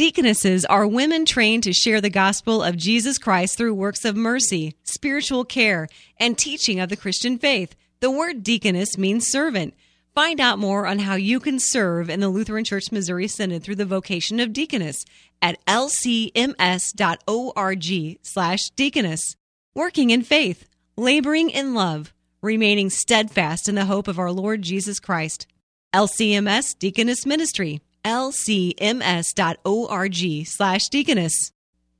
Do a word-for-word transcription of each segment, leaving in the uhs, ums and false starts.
Deaconesses are women trained to share the gospel of Jesus Christ through works of mercy, spiritual care, and teaching of the Christian faith. The word deaconess means servant. Find out more on how you can serve in the Lutheran Church Missouri Synod through the vocation of deaconess at lcms.org slash deaconess. Working in faith, laboring in love, remaining steadfast in the hope of our Lord Jesus Christ. L C M S Deaconess Ministry, lcms.org slash deaconess.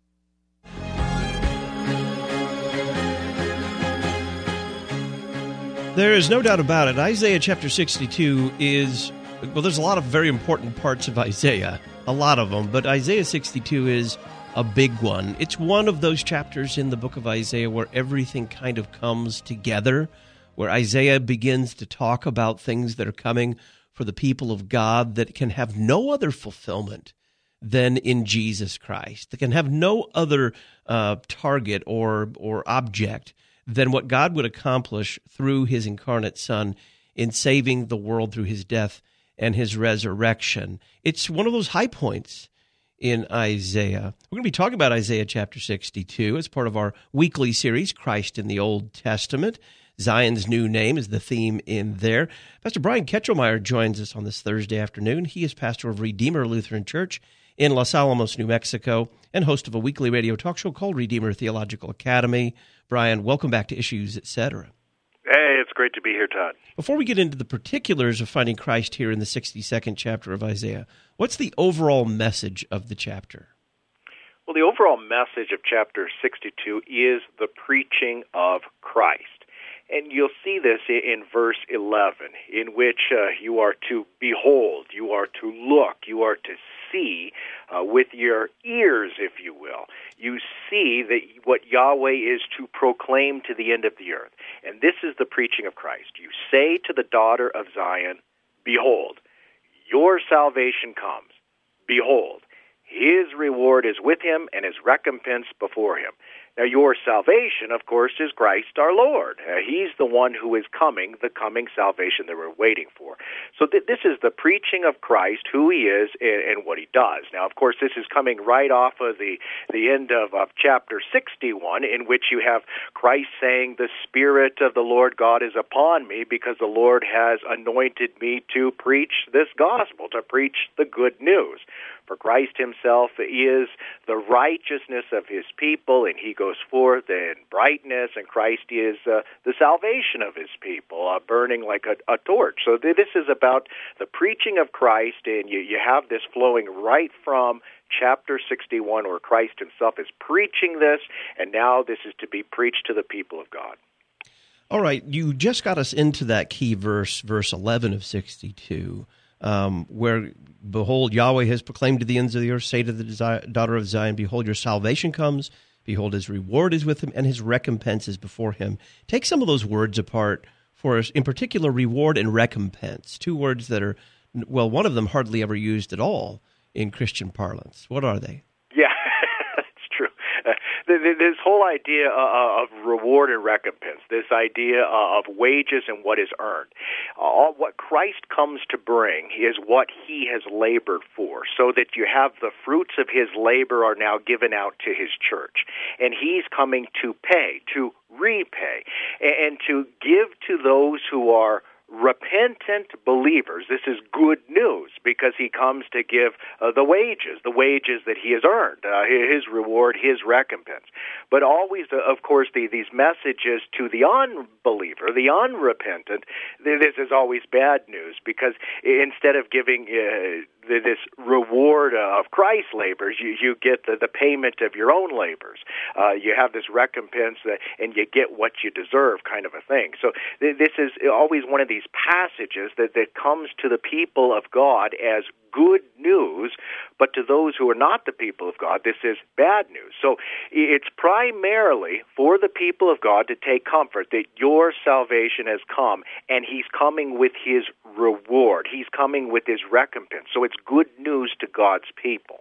There is no doubt about it. Isaiah chapter sixty-two is, well, there's a lot of very important parts of Isaiah, a lot of them, but Isaiah sixty-two is a big one. It's one of those chapters in the book of Isaiah where everything kind of comes together, where Isaiah begins to talk about things that are coming for the people of God that can have no other fulfillment than in Jesus Christ, that can have no other uh, target or or object than what God would accomplish through his incarnate Son in saving the world through his death and his resurrection. It's one of those high points in Isaiah. We're going to be talking about Isaiah chapter sixty-two as part of our weekly series, Christ in the Old Testament. Zion's new name is the theme in there. Pastor Brian Ketchelmeyer joins us on this Thursday afternoon. He is pastor of Redeemer Lutheran Church in Los Alamos, New Mexico, and host of a weekly radio talk show called Redeemer Theological Academy. Brian, welcome back to Issues, et cetera. Hey, it's great to be here, Todd. Before we get into the particulars of finding Christ here in the sixty-second chapter of Isaiah, what's the overall message of the chapter? Well, the overall message of chapter sixty-two is the preaching of Christ. And you'll see this in verse eleven, in which uh, you are to behold, you are to look, you are to see uh, with your ears, if you will. You see that what Yahweh is to proclaim to the end of the earth. And this is the preaching of Christ. You say to the daughter of Zion, behold, your salvation comes. Behold, his reward is with him and his recompense before him. Now, your salvation, of course, is Christ our Lord. Uh, he's the one who is coming, the coming salvation that we're waiting for. So th- this is the preaching of Christ, who he is and, and what he does. Now, of course, this is coming right off of the, the end of, of chapter sixty-one, in which you have Christ saying, the Spirit of the Lord God is upon me, because the Lord has anointed me to preach this gospel, to preach the good news. For Christ himself is the righteousness of his people, and he goes forth in brightness, and Christ is uh, the salvation of his people, uh, burning like a, a torch. So th- this is about the preaching of Christ, and you, you have this flowing right from chapter sixty-one, where Christ himself is preaching this, and now this is to be preached to the people of God. All right, you just got us into that key verse, verse eleven of sixty-two. Um, where, behold, Yahweh has proclaimed to the ends of the earth, say to the desi- daughter of Zion, behold, your salvation comes, behold, his reward is with him, and his recompense is before him. Take some of those words apart for us, in particular, reward and recompense, two words that are, well, one of them hardly ever used at all in Christian parlance. What are they? Yeah, it's true. Uh, this whole idea of reward and recompense, this idea of wages and what is earned, all what Christ comes to bring is what he has labored for, so that you have the fruits of his labor are now given out to his church. And he's coming to pay, to repay, and to give to those who are repentant believers. This is good news, because he comes to give uh, the wages, the wages that he has earned, uh, his reward, his recompense. But always, uh, of course, the, these messages to the unbeliever, the unrepentant, this is always bad news, because instead of giving uh, this reward of Christ's labors, you, you get the, the payment of your own labors. Uh, you have this recompense, that, and you get what you deserve, kind of a thing. So th- this is always one of these passages that, that comes to the people of God as good news, but to those who are not the people of God, this is bad news. So it's primarily for the people of God to take comfort that your salvation has come, and he's coming with his reward. He's coming with his recompense. So it's good news to God's people.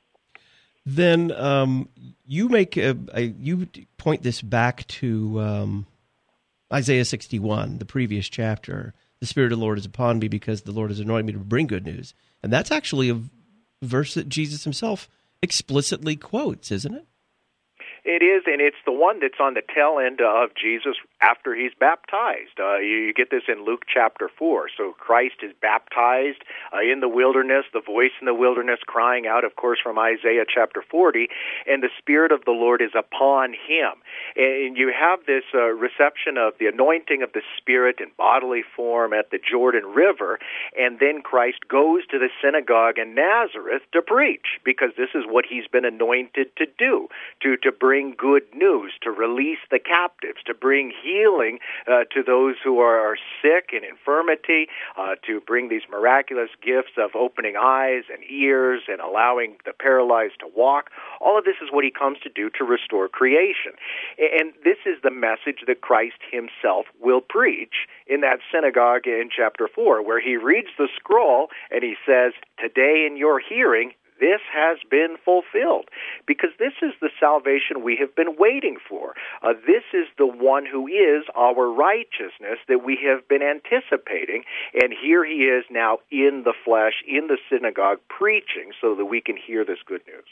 Then um, you make a, a, you point this back to um, Isaiah sixty-one, the previous chapter. The Spirit of the Lord is upon me, because the Lord has anointed me to bring good news. And that's actually a verse that Jesus himself explicitly quotes, isn't it? It is, and it's the one that's on the tail end of Jesus after he's baptized. Uh, you, you get this in Luke chapter four. So Christ is baptized uh, in the wilderness, the voice in the wilderness crying out, of course, from Isaiah chapter forty, and the Spirit of the Lord is upon him. And you have this uh, reception of the anointing of the Spirit in bodily form at the Jordan River, and then Christ goes to the synagogue in Nazareth to preach, because this is what he's been anointed to do, to, to bring bring good news, to release the captives, to bring healing uh, to those who are, are sick in infirmity, uh, to bring these miraculous gifts of opening eyes and ears and allowing the paralyzed to walk. All of this is what he comes to do to restore creation. And this is the message that Christ himself will preach in that synagogue in chapter four, where he reads the scroll and he says, "Today in your hearing, this has been fulfilled," because this is the salvation we have been waiting for. Uh, this is the one who is our righteousness that we have been anticipating, and here he is now in the flesh, in the synagogue, preaching so that we can hear this good news.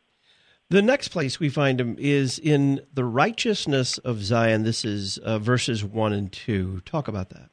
The next place we find him is in the righteousness of Zion. This is uh, verses one and two. Talk about that.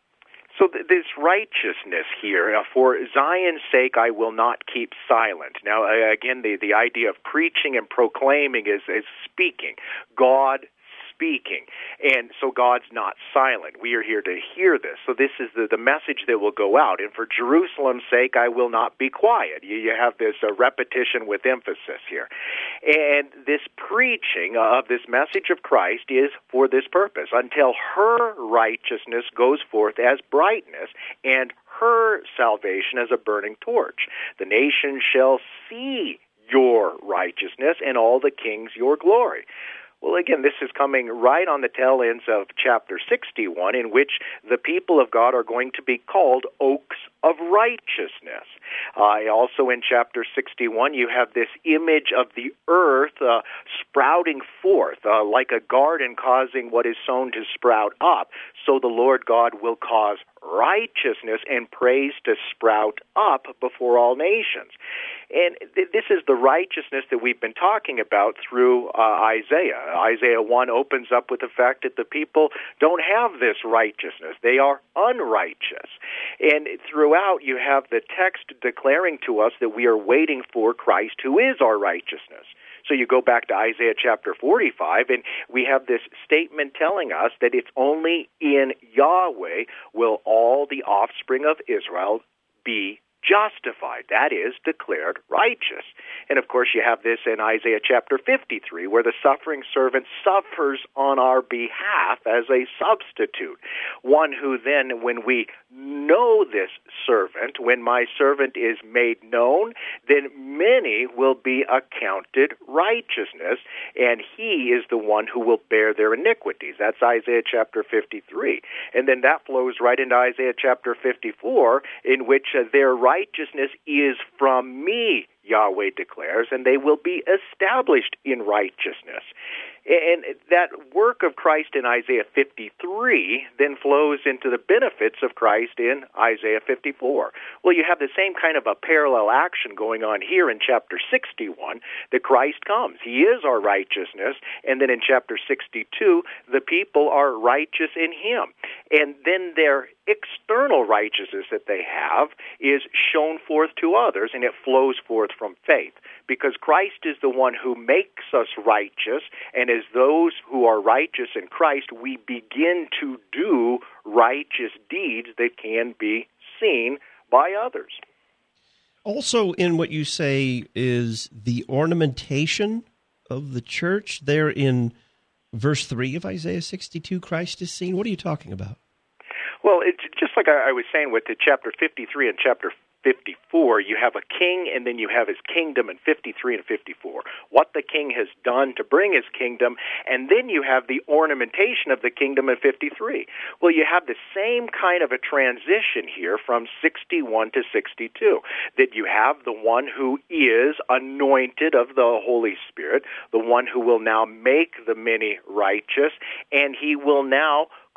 So th- this righteousness here, uh, for Zion's sake I will not keep silent. Now, uh, again, the, the idea of preaching and proclaiming is, is speaking. God speaking. And so God's not silent. We are here to hear this. So this is the, the message that will go out. And for Jerusalem's sake, I will not be quiet. You, you have this uh, repetition with emphasis here. And this preaching of this message of Christ is for this purpose, until her righteousness goes forth as brightness and her salvation as a burning torch. The nations shall see your righteousness and all the kings your glory. Well, again, this is coming right on the tail ends of chapter sixty-one, in which the people of God are going to be called oaks of righteousness. Uh, also in chapter sixty-one, you have this image of the earth uh, sprouting forth, uh, like a garden causing what is sown to sprout up. So the Lord God will cause righteousness and praise to sprout up before all nations. And th- this is the righteousness that we've been talking about through uh, Isaiah. Isaiah one opens up with the fact that the people don't have this righteousness. They are unrighteous. And throughout, you have the text declaring to us that we are waiting for Christ, who is our righteousness. So you go back to Isaiah chapter forty-five, and we have this statement telling us that it's only in Yahweh will all the offspring of Israel be justified, that is, declared righteous. And of course you have this in Isaiah chapter fifty-three, where the suffering servant suffers on our behalf as a substitute. One who then, when we know this servant, when my servant is made known, then many will be accounted righteousness, and he is the one who will bear their iniquities. That's Isaiah chapter fifty-three. And then that flows right into Isaiah chapter fifty-four, in which uh, their righteousness is from me, Yahweh declares, and they will be established in righteousness. And that work of Christ in Isaiah fifty-three then flows into the benefits of Christ in Isaiah fifty-four. Well, you have the same kind of a parallel action going on here in chapter sixty-one, that Christ comes. He is our righteousness. And then in chapter sixty-two, the people are righteous in him. And then their external righteousness that they have is shown forth to others, and it flows forth from faith. Because Christ is the one who makes us righteous, and as those who are righteous in Christ, we begin to do righteous deeds that can be seen by others. Also, in what you say is the ornamentation of the church, there in verse three of Isaiah sixty-two, Christ is seen. What are you talking about? Well, it's just like I was saying with the chapter fifty-three and chapter fifty-four, you have a king, and then you have his kingdom in fifty-three and fifty-four. What the king has done to bring his kingdom, and then you have the ornamentation of the kingdom in fifty-three. Well, you have the same kind of a transition here from sixty-one to sixty-two, that you have the one who is anointed of the Holy Spirit, the one who will now make the many righteous, and he will now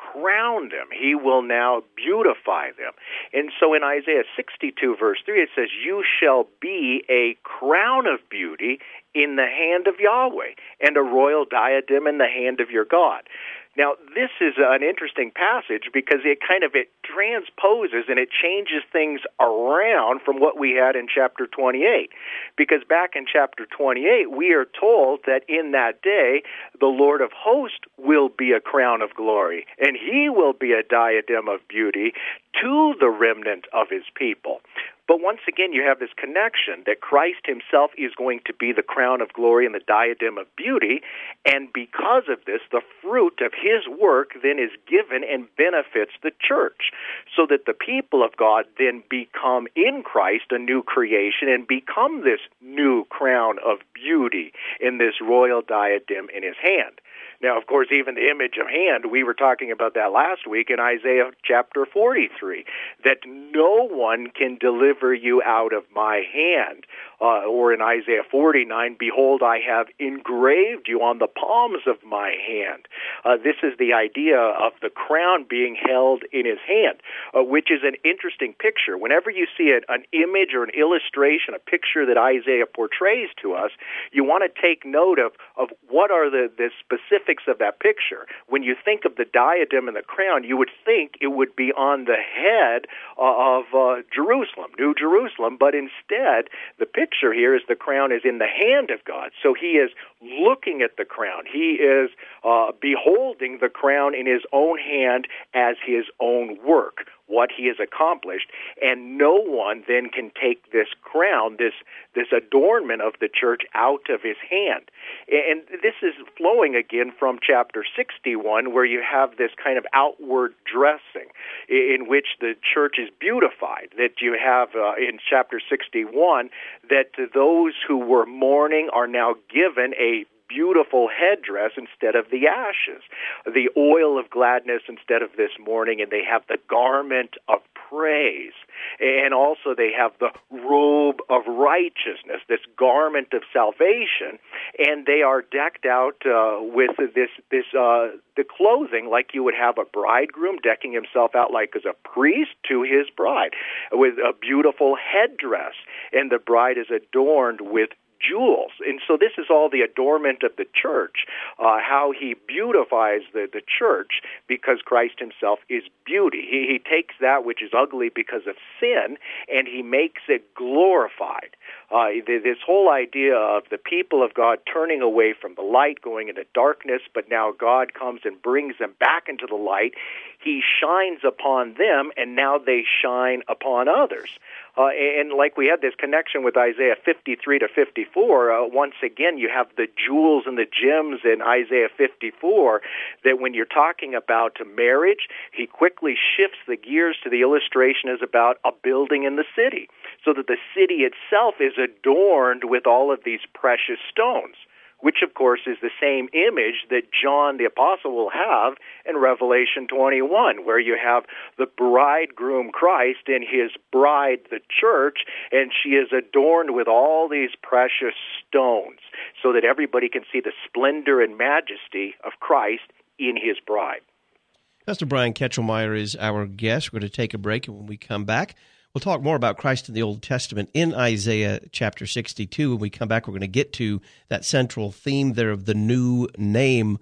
crown them. He will now beautify them. And so in Isaiah sixty-two, verse three, it says, you shall be a crown of beauty in the hand of Yahweh, and a royal diadem in the hand of your God. Now, this is an interesting passage because it kind of it transposes and it changes things around from what we had in chapter twenty-eight. Because back in chapter twenty-eight, we are told that in that day, the Lord of hosts will be a crown of glory, and he will be a diadem of beauty to the remnant of his people. But once again, you have this connection that Christ himself is going to be the crown of glory and the diadem of beauty, and because of this, the fruit of his work then is given and benefits the church, so that the people of God then become in Christ a new creation and become this new crown of beauty in this royal diadem in his hand. Now, of course, even the image of hand, we were talking about that last week in Isaiah chapter forty-three, that no one can deliver you out of my hand. Uh, or in Isaiah forty-nine, behold, I have engraved you on the palms of my hand. Uh, this is the idea of the crown being held in his hand, uh, which is an interesting picture. Whenever you see it, an image or an illustration, a picture that Isaiah portrays to us, you want to take note of, of what are the, the specifics of that picture. When you think of the diadem and the crown, you would think it would be on the head of uh, Jerusalem, New Jerusalem, but instead, the picture here is the crown is in the hand of God. So he is looking at the crown. He is uh, beholding the crown in his own hand as his own work, what he has accomplished, and no one then can take this crown, this this adornment of the church out of his hand. And this is flowing again from chapter sixty-one, where you have this kind of outward dressing in which the church is beautified, that you have uh, in chapter sixty-one, that those who were mourning are now given a beautiful headdress instead of the ashes, the oil of gladness instead of this mourning, and they have the garment of praise. And also they have the robe of righteousness, this garment of salvation, and they are decked out uh, with this this uh, the clothing like you would have a bridegroom decking himself out like as a priest to his bride, with a beautiful headdress, and the bride is adorned with jewels. And so this is all the adornment of the church, uh, how he beautifies the, the church because Christ himself is beauty. He, he takes that which is ugly because of sin and he makes it glorified. Uh, this whole idea of the people of God turning away from the light, going into darkness, but now God comes and brings them back into the light. He shines upon them, and now they shine upon others. Uh, and like we had this connection with Isaiah fifty-three to fifty-four, uh, once again you have the jewels and the gems in Isaiah fifty-four, that when you're talking about marriage, he quickly shifts the gears to the illustration is about a building in the city, so that the city itself is adorned with all of these precious stones, which, of course, is the same image that John the Apostle will have in Revelation twenty-one, where you have the bridegroom Christ and his bride, the church, and she is adorned with all these precious stones, so that everybody can see the splendor and majesty of Christ in his bride. Pastor Brian Ketchelmeyer is our guest. We're going to take a break, and when we come back, we'll talk more about Christ in the Old Testament in Isaiah chapter sixty-two. When we come back, we're going to get to that central theme there of the new name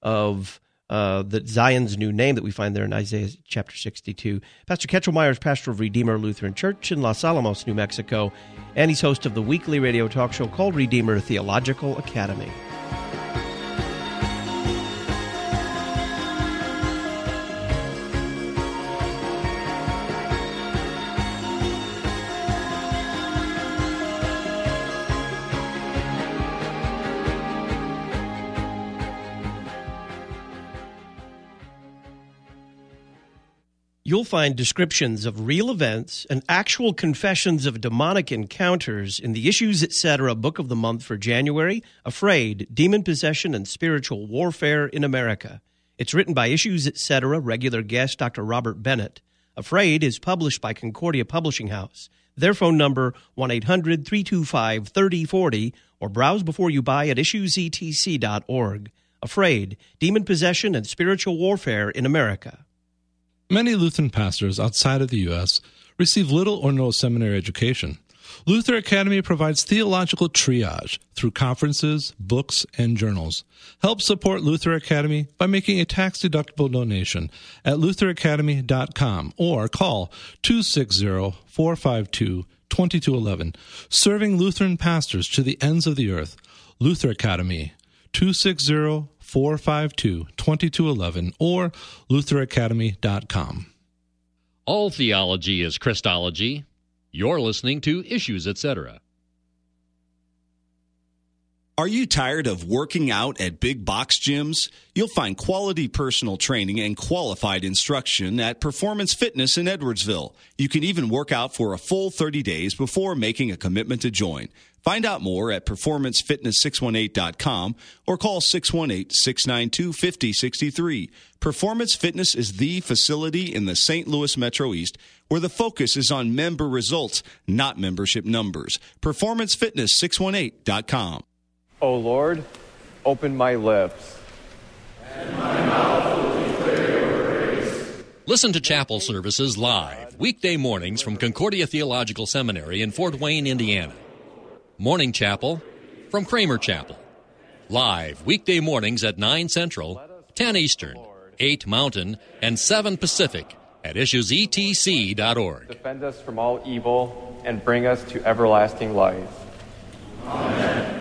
of uh, the Zion's new name that we find there in Isaiah chapter sixty-two. Pastor Ketchelmeyer is pastor of Redeemer Lutheran Church in Los Alamos, New Mexico, and he's host of the weekly radio talk show called Redeemer Theological Academy. You'll find descriptions of real events and actual confessions of demonic encounters in the Issues Etc. Book of the Month for January, Afraid, Demon Possession and Spiritual Warfare in America. It's written by Issues Etc. regular guest Doctor Robert Bennett. Afraid is published by Concordia Publishing House. Their phone number, one eight hundred three two five three oh four oh, or browse before you buy at issues e t c dot org. Afraid, Demon Possession and Spiritual Warfare in America. Many Lutheran pastors outside of the U S receive little or no seminary education. Luther Academy provides theological triage through conferences, books, and journals. Help support Luther Academy by making a tax-deductible donation at luther academy dot com or call two six zero, four five two, two two one one. Serving Lutheran pastors to the ends of the earth. Luther Academy, two six zero, four five two, two two one one or luther academy dot com. All theology is Christology. You're listening to Issues, et cetera. Are you tired of working out at big box gyms? You'll find quality personal training and qualified instruction at Performance Fitness in Edwardsville. You can even work out for a full thirty days before making a commitment to join. Find out more at performance fitness six one eight dot com or call six one eight, six nine two, five zero six three. Performance Fitness is the facility in the Saint Louis Metro East where the focus is on member results, not membership numbers. performance fitness six one eight dot com. O Lord, open my lips, and my mouth will declare your praise. Listen to chapel services live, weekday mornings from Concordia Theological Seminary in Fort Wayne, Indiana. Morning Chapel from Kramer Chapel. Live weekday mornings at nine Central, ten Eastern, eight Mountain, and seven Pacific at issues e t c dot org. Defend us from all evil and bring us to everlasting life. Amen.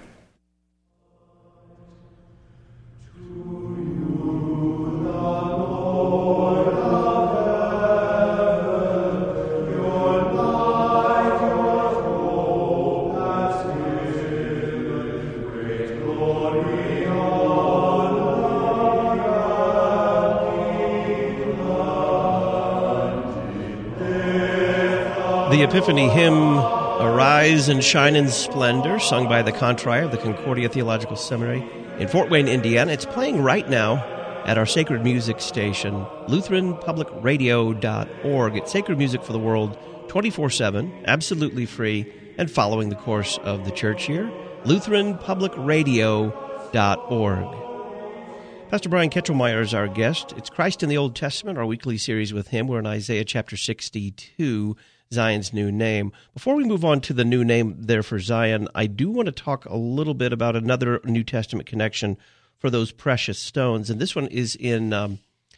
The Epiphany hymn, Arise and Shine in Splendor, sung by the Contrier of the Concordia Theological Seminary in Fort Wayne, Indiana. It's playing right now at our Sacred Music station, Lutheran Public Radio dot org. It's sacred music for the world, twenty-four seven, absolutely free, and following the course of the church year, Lutheran Public Radio dot org. Pastor Brian Ketchelmeyer is our guest. It's Christ in the Old Testament, our weekly series with him. We're in Isaiah chapter sixty-two, Zion's new name. Before we move on to the new name there for Zion, I do want to talk a little bit about another New Testament connection for those precious stones. And this one is in um,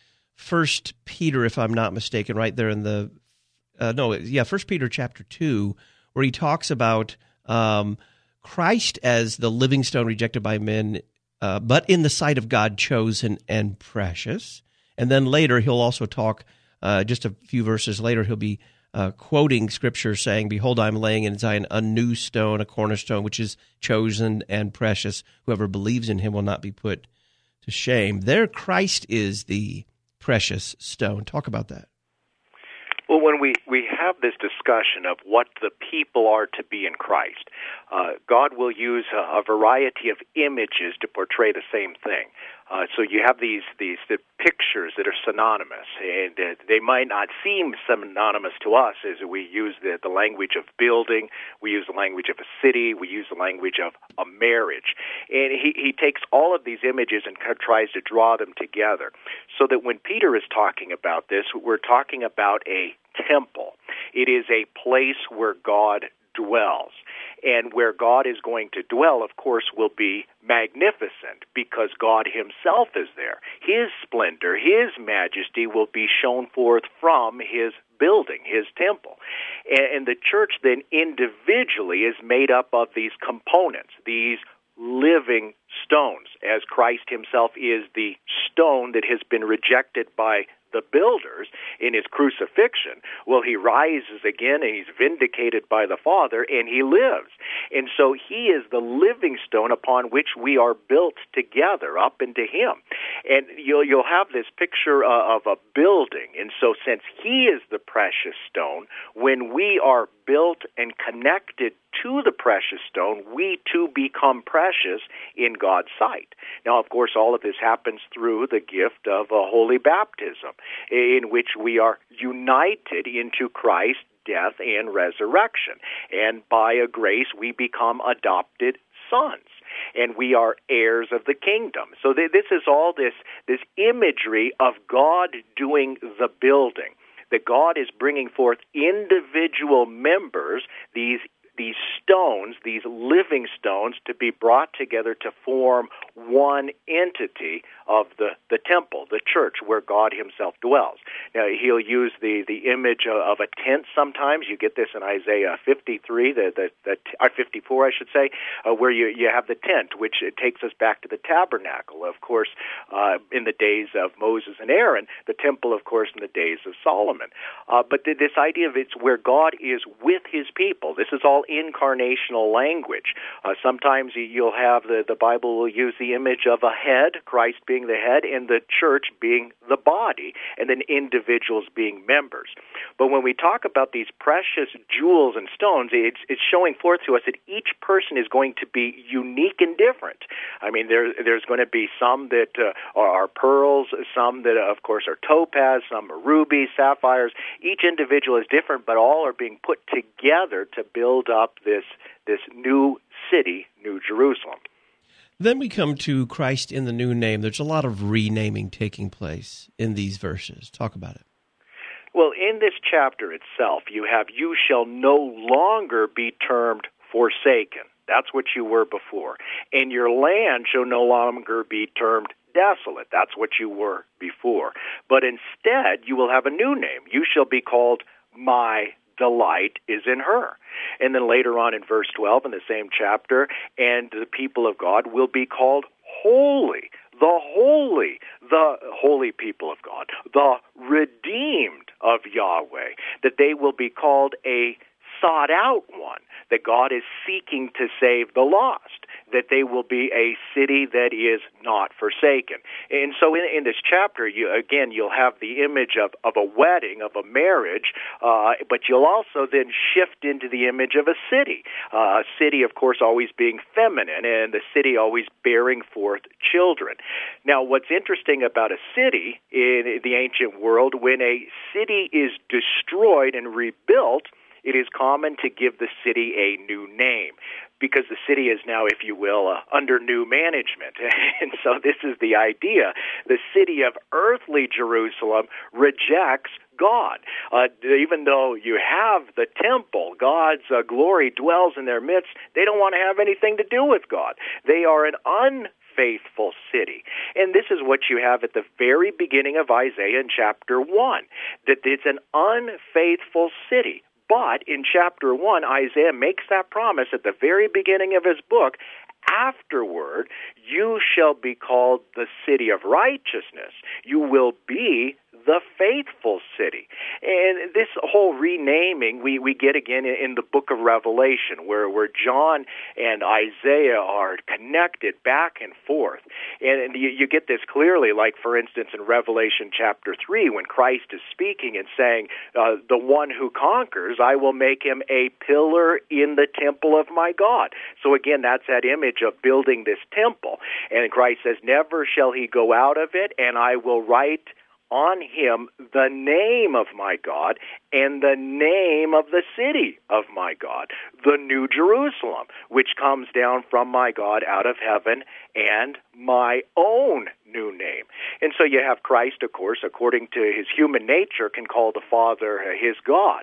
First Peter, if I'm not mistaken, right there in the, uh, no, yeah, First Peter chapter two, where he talks about um, Christ as the living stone rejected by men, uh, but in the sight of God chosen and precious. And then later he'll also talk, uh, just a few verses later, he'll be Uh, quoting Scripture saying, Behold, I'm laying in Zion a new stone, a cornerstone, which is chosen and precious. Whoever believes in him will not be put to shame. There Christ is the precious stone. Talk about that. Well, when we, we have this discussion of what the people are to be in Christ, uh, God will use a, a variety of images to portray the same thing. Uh, so you have these these the pictures that are synonymous, and uh, they might not seem synonymous to us as we use the, the language of building, we use the language of a city, we use the language of a marriage. And he, he takes all of these images and tries to draw them together, so that when Peter is talking about this, we're talking about a temple. It is a place where God dwells. And where God is going to dwell, of course, will be magnificent because God himself is there. His splendor, his majesty will be shown forth from his building, his temple. And the church then individually is made up of these components, these living stones, as Christ himself is the stone that has been rejected by the builders in his crucifixion. Well, he rises again, and he's vindicated by the Father, and he lives. And so he is the living stone upon which we are built together up into him. And you'll, you'll have this picture uh, of a building. And so since he is the precious stone, when we are built and connected to the precious stone, we too become precious in God's sight. Now, of course, all of this happens through the gift of a holy baptism, in which we are united into Christ death, and resurrection. And by a grace, we become adopted sons, and we are heirs of the kingdom. So th- this is all this, this imagery of God doing the building, that God is bringing forth individual members, these these stones, these living stones, to be brought together to form one entity of the, the temple, the church, where God himself dwells. Now, he'll use the, the image of a tent sometimes. You get this in Isaiah fifty-three, the, the, the, or fifty-four, I should say, uh, where you, you have the tent, which it takes us back to the tabernacle. Of course, uh, in the days of Moses and Aaron, the temple, of course, in the days of Solomon. Uh, but th- this idea of it's where God is with his people. This is all incarnational language. Uh, sometimes you'll have the, the Bible will use the image of a head, Christ being the head, and the church being the body, and then individuals being members. But when we talk about these precious jewels and stones, it's, it's showing forth to us that each person is going to be unique and different. I mean, there, there's going to be some that uh, are pearls, some that, of course, are topaz, some are rubies, sapphires. Each individual is different, but all are being put together to build up this this new city, New Jerusalem. Then we come to Christ in the new name. There's a lot of renaming taking place in these verses. Talk about it. Well, in this chapter itself, you have, you shall no longer be termed forsaken. That's what you were before. And your land shall no longer be termed desolate. That's what you were before. But instead, you will have a new name. You shall be called My Delight is in her. And then later on in verse twelve in the same chapter, and the people of God will be called holy, the holy, the holy people of God, the redeemed of Yahweh, that they will be called a sought out one, that God is seeking to save the lost, that they will be a city that is not forsaken. And so in, in this chapter, you, again, you'll have the image of, of a wedding, of a marriage, uh, but you'll also then shift into the image of a city. Uh, a city, of course, always being feminine, and the city always bearing forth children. Now, what's interesting about a city in the ancient world, when a city is destroyed and rebuilt, it is common to give the city a new name, because the city is now, if you will, uh, under new management. And so this is the idea. The city of earthly Jerusalem rejects God. Uh, even though you have the temple, God's uh, glory dwells in their midst, they don't want to have anything to do with God. They are an unfaithful city. And this is what you have at the very beginning of Isaiah in chapter one, that it's an unfaithful city. But in chapter one, Isaiah makes that promise at the very beginning of his book. Afterward, you shall be called the city of righteousness. You will be the faithful city. And this whole renaming we, we get again in, in the book of Revelation, where, where John and Isaiah are connected back and forth. And, and you, you get this clearly, like, for instance, in Revelation chapter three, when Christ is speaking and saying, uh, the one who conquers, I will make him a pillar in the temple of my God. So again, that's that image of building this temple. And Christ says, never shall he go out of it, and I will write on him the name of my God and the name of the city of my God, the New Jerusalem, which comes down from my God out of heaven, and my own new name. And so you have Christ, of course, according to his human nature, can call the Father his God.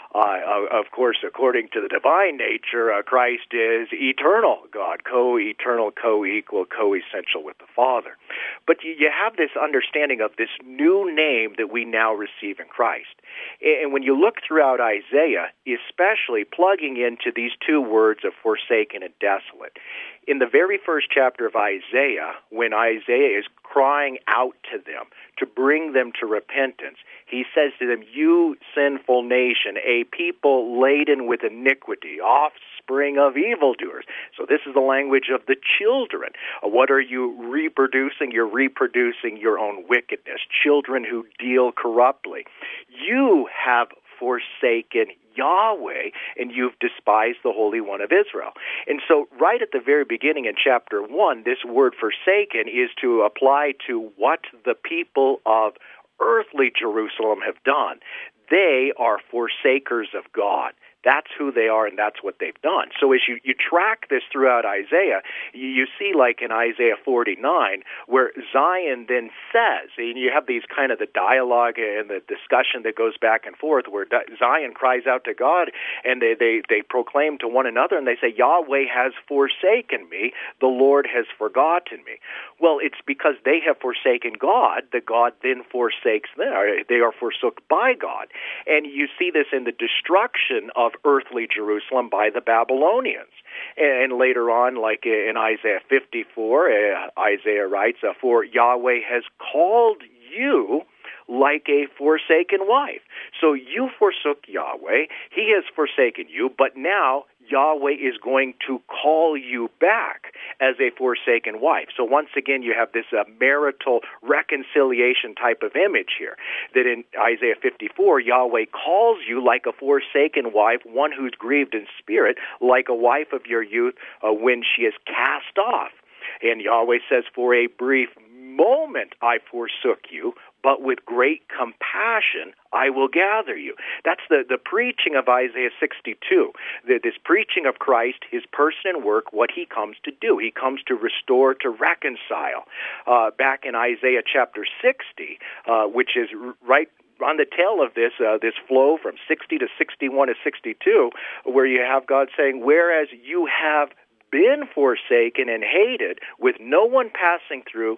Uh, of course, according to the divine nature, uh, Christ is eternal God, co-eternal, co-equal, co-essential with the Father. But you, you have this understanding of this new name that we now receive in Christ. And when you look throughout Isaiah, especially plugging into these two words of forsaken and desolate, in the very first chapter of Isaiah, when Isaiah is crying out to them to bring them to repentance, he says to them, you sinful nation, a people laden with iniquity, offspring of evildoers. So this is the language of the children. What are you reproducing? You're reproducing your own wickedness, children who deal corruptly. You have forsaken Yahweh, and you've despised the Holy One of Israel. And so right at the very beginning in chapter one, this word forsaken is to apply to what the people of earthly Jerusalem have done. they are forsakers of God. That's who they are, and that's what they've done. So as you, you track this throughout Isaiah, you, you see like in Isaiah forty-nine, where Zion then says, and you have these kind of the dialogue and the discussion that goes back and forth, where Zion cries out to God, and they, they, they proclaim to one another, and they say, Yahweh has forsaken me, the Lord has forgotten me. Well, it's because they have forsaken God that God then forsakes them. They are forsook by God. And you see this in the destruction of earthly Jerusalem by the Babylonians. And later on, like in Isaiah fifty-four, uh, Isaiah writes, uh, for Yahweh has called you like a forsaken wife. So you forsook Yahweh, he has forsaken you, but now Yahweh is going to call you back as a forsaken wife. So once again, you have this uh, marital reconciliation type of image here, that in Isaiah fifty-four, Yahweh calls you like a forsaken wife, one who's grieved in spirit, like a wife of your youth uh, when she is cast off. And Yahweh says, for a brief moment I forsook you, but with great compassion I will gather you. That's the, the preaching of Isaiah sixty-two, the, this preaching of Christ, his person and work, what he comes to do. He comes to restore, to reconcile. Uh, back in Isaiah chapter sixty, uh, which is right on the tail of this, uh, this flow from sixty to sixty-one to sixty-two, where you have God saying, whereas you have been forsaken and hated, with no one passing through,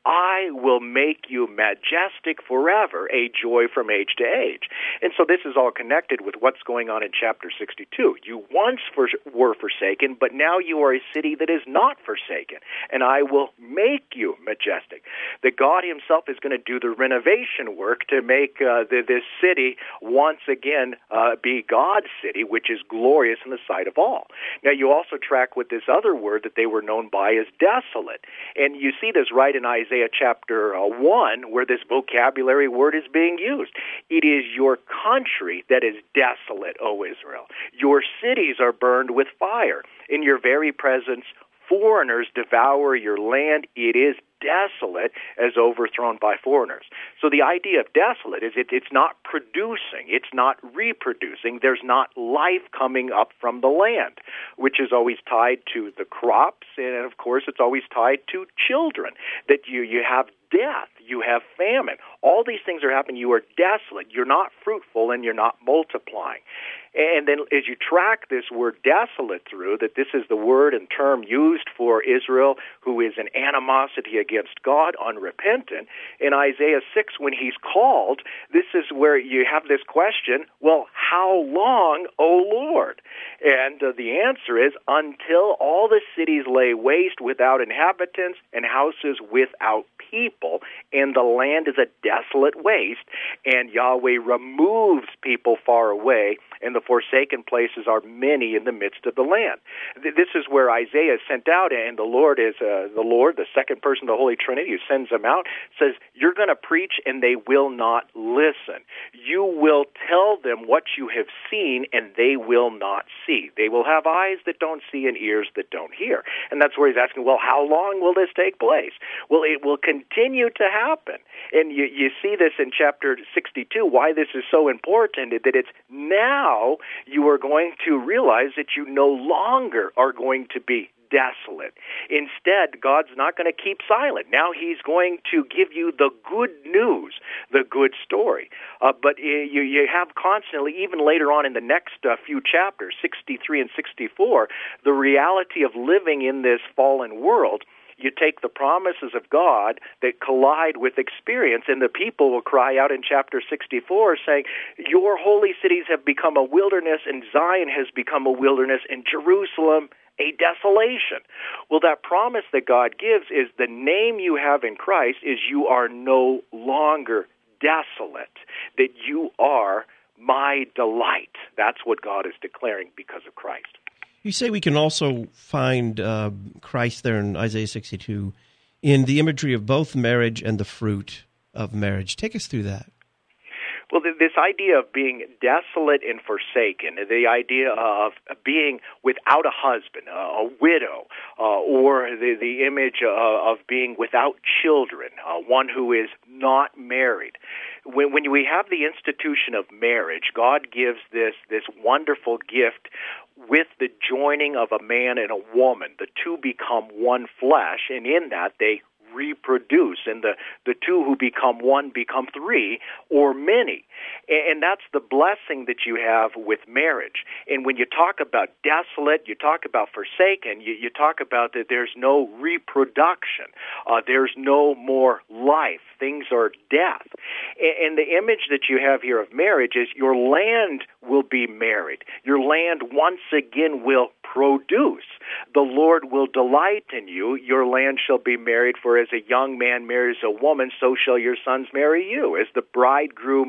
I will make you majestic forever, a joy from age to age. And so this is all connected with what's going on in chapter sixty-two. You once for, were forsaken, but now you are a city that is not forsaken, and I will make you majestic. That God himself is going to do the renovation work to make uh, the, this city once again uh, be God's city, which is glorious in the sight of all. Now you also track with this other word that they were known by as desolate. And you see this right in Isaiah Isaiah chapter uh, one, where this vocabulary word is being used. It is your country that is desolate, O Israel. Your cities are burned with fire. In your very presence, foreigners devour your land. It is desolate as overthrown by foreigners. So the idea of desolate is it, it's not producing, it's not reproducing, there's not life coming up from the land, which is always tied to the crops, and of course it's always tied to children, that you, you have death, you have famine. All these things are happening. You are desolate, you're not fruitful, and you're not multiplying. And then as you track this word desolate through, that this is the word and term used for Israel who is in animosity against God, unrepentant. In Isaiah six, when he's called, this is where you have this question, well, how long, O Lord? And uh, the answer is, until all the cities lay waste without inhabitants and houses without people, and the land is a desolate waste, and Yahweh removes people far away, and the forsaken places are many in the midst of the land. This is where Isaiah is sent out, and the Lord is uh, the Lord, the second person of the Holy Trinity, who sends them out, says, you're going to preach, and they will not listen. You will tell them what you have seen, and they will not see. They will have eyes that don't see and ears that don't hear. And that's where he's asking, well, how long will this take place? Well, it will continue to happen. And you, you see this in chapter sixty-two, why this is so important, that it's now you are going to realize that you no longer are going to be desolate. Instead, God's not going to keep silent. Now he's going to give you the good news, the good story. Uh, but uh, you, you have constantly, even later on in the next uh, few chapters, sixty-three and sixty-four, the reality of living in this fallen world. You take the promises of God that collide with experience, and the people will cry out in chapter sixty-four saying, your holy cities have become a wilderness, and Zion has become a wilderness, and Jerusalem a desolation. Well, that promise that God gives is the name you have in Christ is you are no longer desolate, that you are my delight. That's what God is declaring because of Christ. You say we can also find uh, Christ there in Isaiah sixty-two in the imagery of both marriage and the fruit of marriage. Take us through that. Well, this idea of being desolate and forsaken, the idea of being without a husband, a widow, uh, or the, the image uh, of being without children, uh, one who is not married. when, when we have the institution of marriage, God gives this, this wonderful gift with the joining of a man and a woman. The two become one flesh, and in that they reproduce, and the, the two who become one become three or many. And that's the blessing that you have with marriage. And when you talk about desolate, you talk about forsaken, you, you talk about that there's no reproduction, uh, there's no more life, things are death. And, and the image that you have here of marriage is your land will be married. Your land once again will produce. The Lord will delight in you. Your land shall be married, for as a young man marries a woman, so shall your sons marry you. As the bridegroom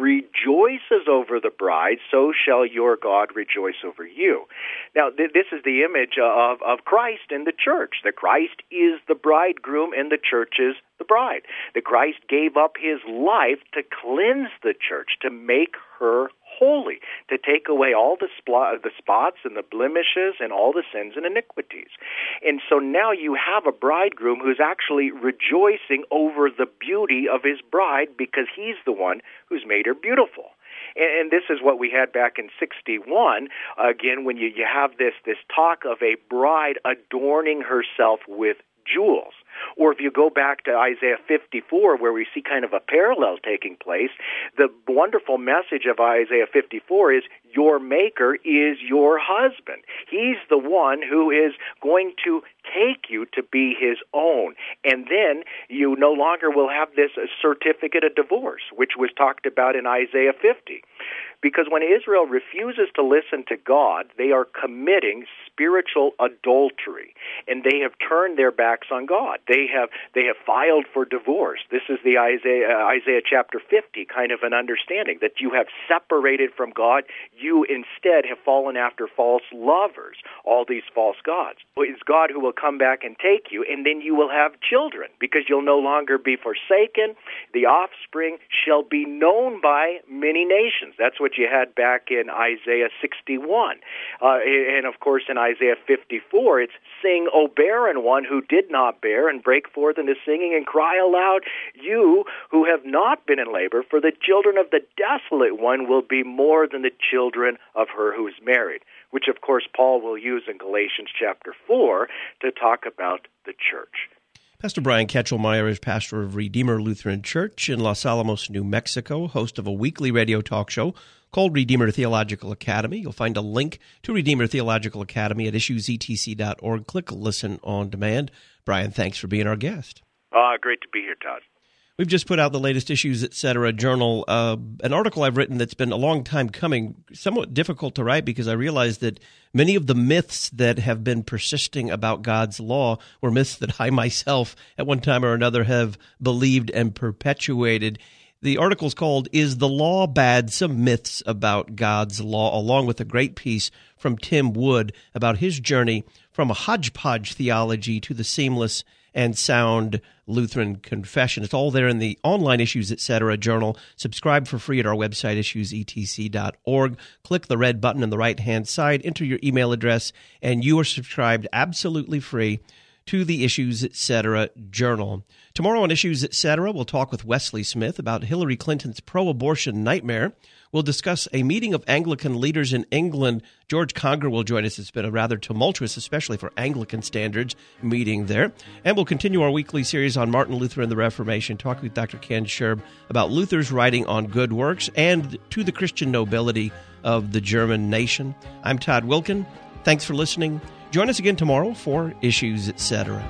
rejoices over the bride, so shall your God rejoice over you. Now, th- this is the image of, of Christ and the church. The Christ is the bridegroom and the church is the bride. The Christ gave up his life to cleanse the church, to make her holy, to take away all the, spl- the spots and the blemishes and all the sins and iniquities. And so now you have a bridegroom who's actually rejoicing over the beauty of his bride because he's the one who's made her beautiful. And, and this is what we had back in sixty-one, again, when you, you have this, this talk of a bride adorning herself with jewels. Or if you go back to Isaiah fifty-four, where we see kind of a parallel taking place, the wonderful message of Isaiah fifty-four is, your maker is your husband. He's the one who is going to take you to be his own. And then you no longer will have this certificate of divorce, which was talked about in Isaiah fifty. Because when Israel refuses to listen to God, they are committing spiritual adultery, and they have turned their backs on God. They have they have filed for divorce. This is the Isaiah uh, Isaiah chapter fifty kind of an understanding that you have separated from God. You instead have fallen after false lovers, all these false gods. It's God who will come back and take you, and then you will have children, because you'll no longer be forsaken. The offspring shall be known by many nations. That's what you had back in Isaiah sixty-one. Uh, and of course in Isaiah fifty-four, it's sing, O barren one who did not bear, and break forth into singing and cry aloud, you who have not been in labor, for the children of the desolate one will be more than the children of her who is married, which of course Paul will use in Galatians chapter four to talk about the church. Pastor Brian Ketchelmeyer is pastor of Redeemer Lutheran Church in Los Alamos, New Mexico, host of a weekly radio talk show called Redeemer Theological Academy. You'll find a link to Redeemer Theological Academy at issues e t c dot org. Click Listen on Demand. Brian, thanks for being our guest. Uh, great to be here, Todd. We've just put out the latest Issues, et cetera journal, uh, an article I've written that's been a long time coming, somewhat difficult to write because I realized that many of the myths that have been persisting about God's law were myths that I myself at one time or another have believed and perpetuated. The article's called, Is the Law Bad? Some Myths About God's Law, along with a great piece from Tim Wood about his journey from a hodgepodge theology to the seamless and sound Lutheran confession. It's all there in the online Issues, et cetera journal. Subscribe for free at our website, issues e t c dot org. Click the red button on the right-hand side, enter your email address, and you are subscribed absolutely free to the Issues, et cetera journal. Tomorrow on Issues, et cetera, we'll talk with Wesley Smith about Hillary Clinton's pro-abortion nightmare. We'll discuss a meeting of Anglican leaders in England. George Conger will join us. It's been a rather tumultuous, especially for Anglican standards, meeting there. And we'll continue our weekly series on Martin Luther and the Reformation, talking with Doctor Ken Scherb about Luther's writing on good works and to the Christian nobility of the German nation. I'm Todd Wilken. Thanks for listening. Join us again tomorrow for Issues, et cetera.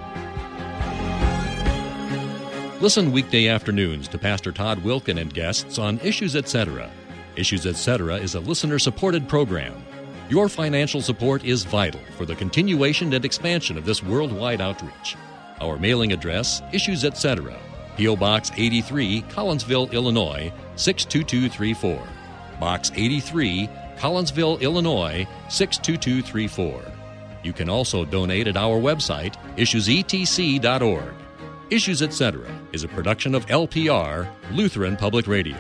Listen weekday afternoons to Pastor Todd Wilken and guests on Issues, et cetera. Issues, et cetera is a listener-supported program. Your financial support is vital for the continuation and expansion of this worldwide outreach. Our mailing address, Issues, et cetera, P O. Box eighty-three, Collinsville, Illinois, six two two three four. Box eighty-three, Collinsville, Illinois, six two two three four. You can also donate at our website, issues e t c dot org. Issues, et cetera is a production of L P R, Lutheran Public Radio.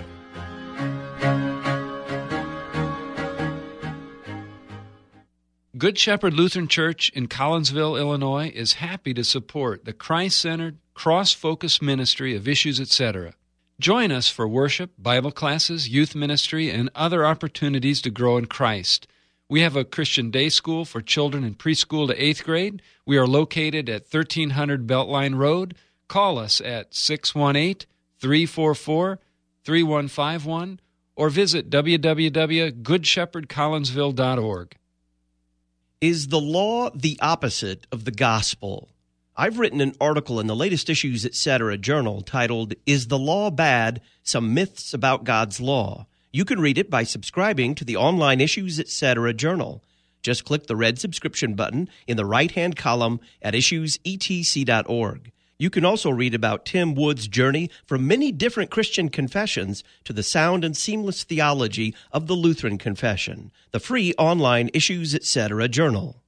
Good Shepherd Lutheran Church in Collinsville, Illinois, is happy to support the Christ-centered, cross-focused ministry of Issues, et cetera. Join us for worship, Bible classes, youth ministry, and other opportunities to grow in Christ. We have a Christian day school for children in preschool to eighth grade. We are located at thirteen hundred Beltline Road. Call us at six one eight, three four four, three one five one or visit w w w dot good shepherd collinsville dot org. Is the law the opposite of the gospel? I've written an article in the latest Issues Etc. journal titled, Is the Law Bad? Some Myths About God's Law. You can read it by subscribing to the online Issues Etc. journal. Just click the red subscription button in the right-hand column at issues e t c dot org. You can also read about Tim Wood's journey from many different Christian confessions to the sound and seamless theology of the Lutheran Confession, the free online Issues Etc. journal.